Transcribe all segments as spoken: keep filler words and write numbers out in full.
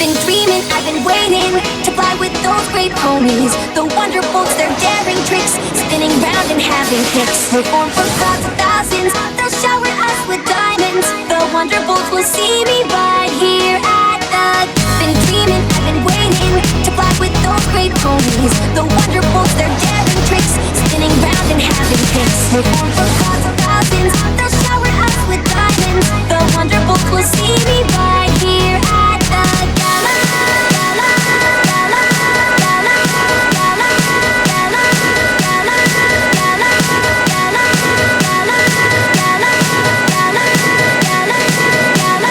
Been dreaming, I've been waiting to fly with those great ponies. The Wonderbolts, their daring tricks, spinning round and having kicks. Perform for crowds of thousands, they'll shower us with diamonds. The Wonderbolts will see me right here at the. Been dreaming, I've been waiting to fly with those great ponies. The Wonderbolts, their daring tricks, spinning round and having kicks. Perform for crowds of thousands, they'll shower us with diamonds. The Wonderbolts will see me right here at the gala. Gala, gala, gala, gala, gala, gala, gala, gala, gala, gala, gala, gala, gala,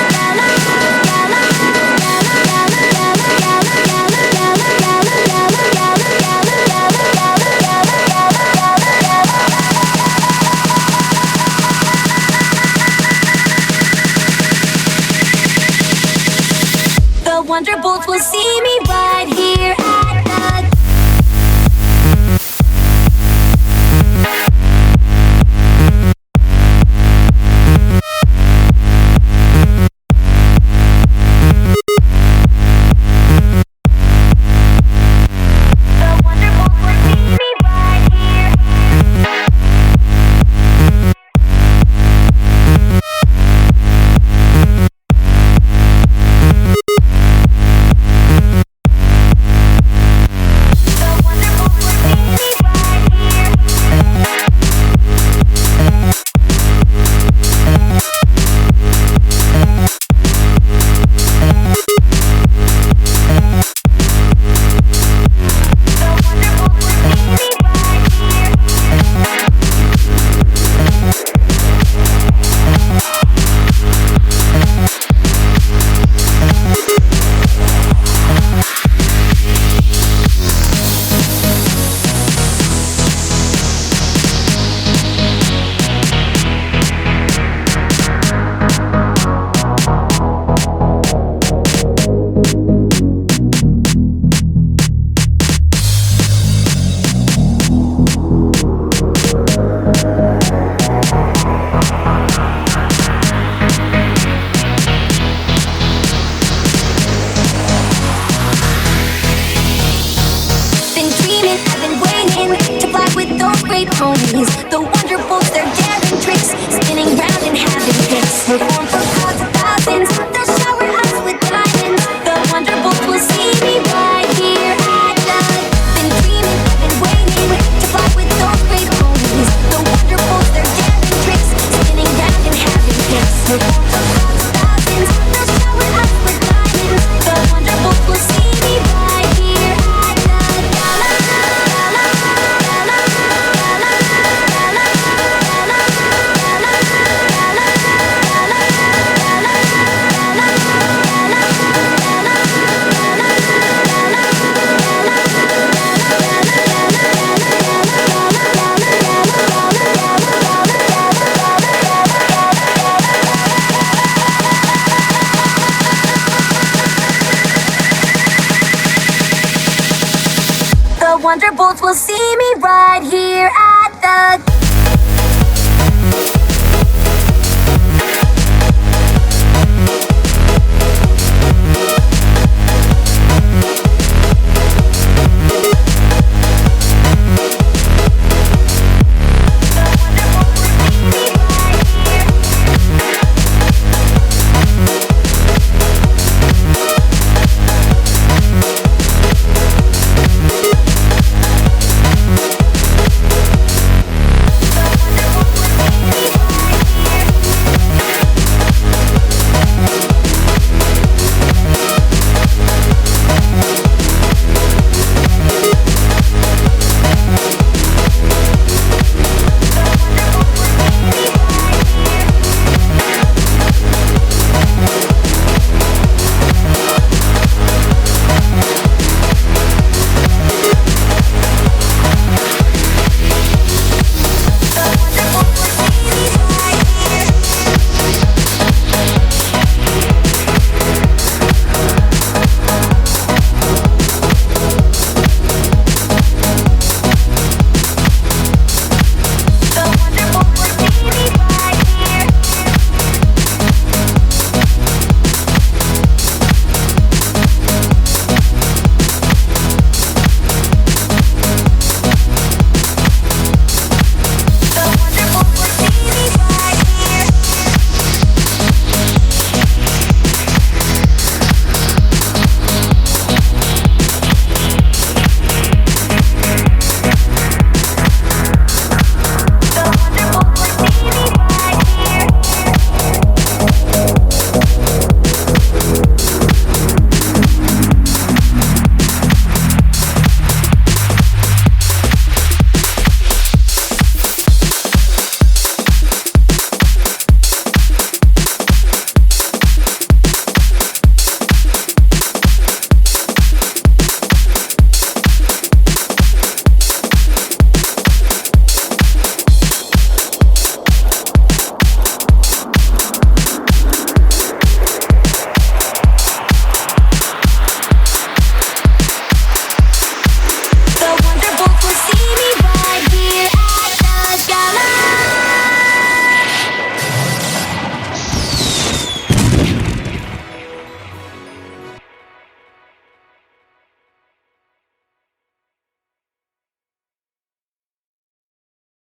The Wonderbolts will see me right here at the. Ponies. The Wonderbolts, their daring tricks, spinning round and having kicks. Perform for crowds of thousands, they'll shower us with diamonds. The Wonderbolts will see me right here at the. Been dreaming, I've been waiting to fly with those great ponies. The Wonderbolts, their daring tricks, spinning round and having kicks. Perform for crowds of thousands, they'll shower us with diamonds. The Wonderbolts will see me right here at the gala. Gala, gala, gala. The Wonderbolts will see me right here at the